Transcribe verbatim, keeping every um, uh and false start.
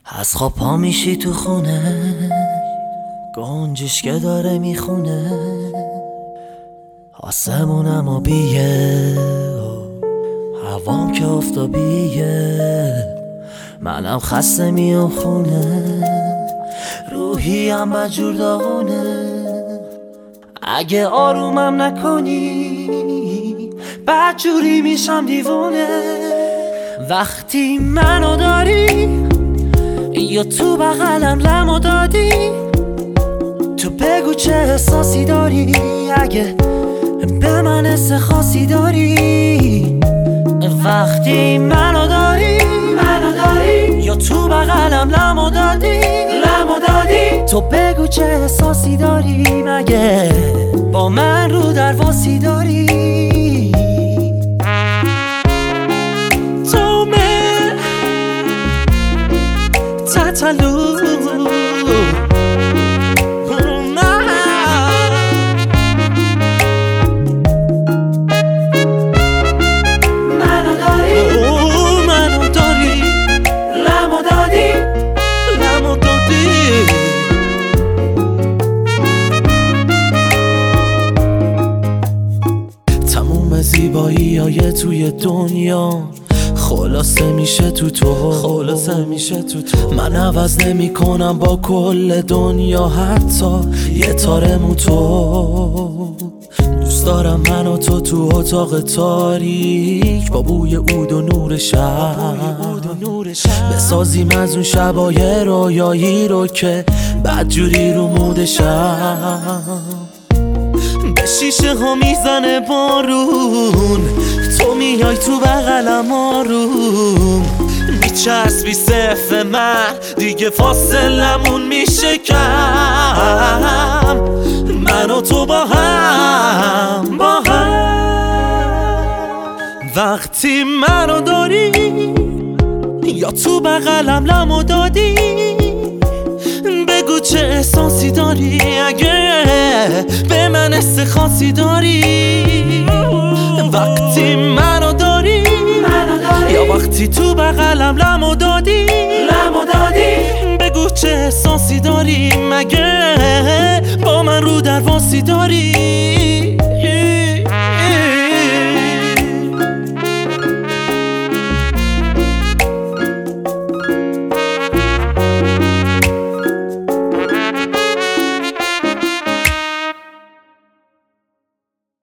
از خواب پا میشی تو خونه، گنجش که داره میخونه، آسمونم آبیه، هوام که آفتابیه، منم خسته میام خونه، روحیم بدجور داغونه. اگه آرومم نکنی بدجوری میشم دیوونه. وقتی منو داری یا تو بغلم لمو دادی، تو بگو چه احساسی داری، اگه به من حس خاصی داری. وقتی منو داری منو داری یا تو بغلم لمو دادی لمو دادی، تو بگو چه احساسی داری، مگه با من رو درواسی داری. تو من تتلو زیبایی های توی دنیا خلاصه میشه تو تو، خلاصه میشه تو تو. من عوض نمی کنم با کل دنیا، حتی یه تار مو تو. دوست دارم من و تو تو اتاق تاریک، با بوی عود و نور شب بسازیم از اون شبای رویایی رو که بدجوری رو مودشم. به شیشه ها میزنه بارون، تو میای تو بغلم آروم، میچسبی صف من دیگه فاصلمون میشه کم. من و تو با هم با هم. وقتی منو داری یا تو بغلم لمو دادی، بگو چه احساسی داری، اگه به من حس خاصی داری. وقتی منو داری یا وقتی تو بغلم لمو دادی لمو دادی، بگو چه احساسی داری، مگه با من رو درواسی داری.